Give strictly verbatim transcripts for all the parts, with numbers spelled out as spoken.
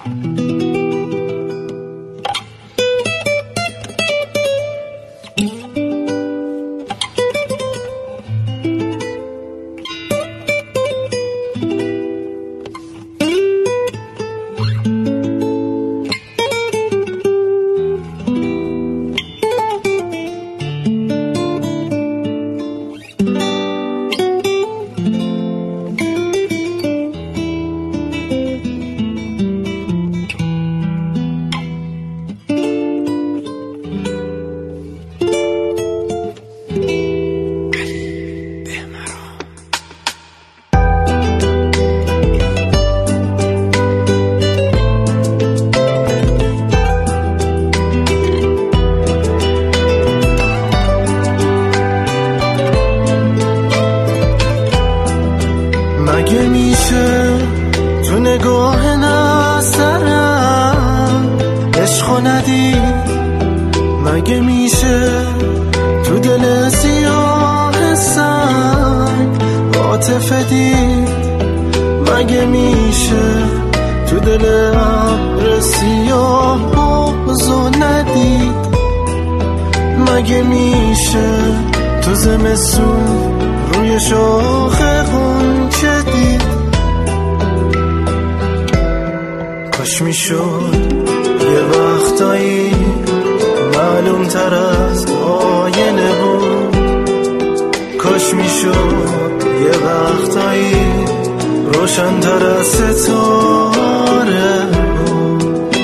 مگه میشه تو نگاه نظرم عشقو ندید؟ مگه میشه تو دل سیاه سنگ عاطفه دید؟ مگه میشه تو دل ابر سیاه بغضو ندید؟ مگه میشه تو زمستون روی شاخ غنچه دید؟ کاش میشد یه وقتایی معلوم تر از آینه بود، کاش میشد یه وقتایی روشن تر از ستاره بود.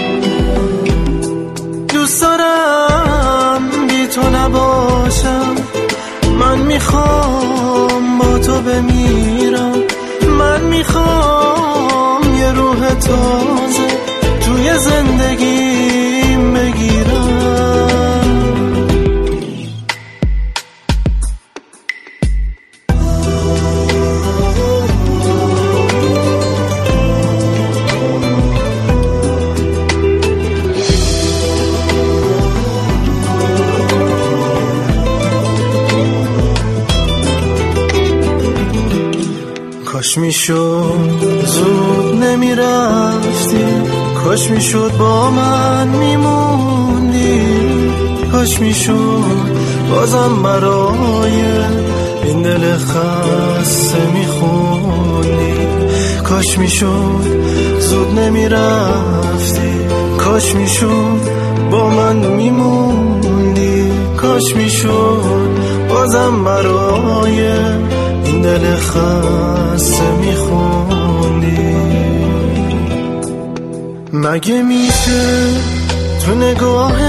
دوست دارم بی تو نباشم، من میخوام با تو بمیرم، من میخوام یه روح تازه توی زندگیم بگیرم. کاش میشد زود نمیرفتی، کاش میشد با من میموندی، کاش میشد بازم برای این دل خسته میخوندی، کاش میشد زود نمیرفتی، کاش میشد با من میموندی، کاش میشد بازم برای این دل خسته میخوندی. مگه میشه تو نگاه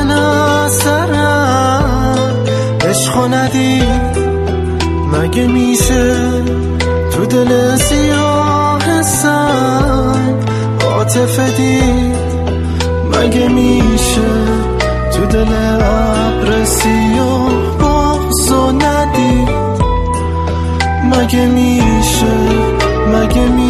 نظرم عشقو ندید؟ مگه میشه تو دل سیاه سنگ عاطفه دید؟ مگه میشه تو دل ابر سیاه بغضو ندید؟ مگه میشه مگه میشه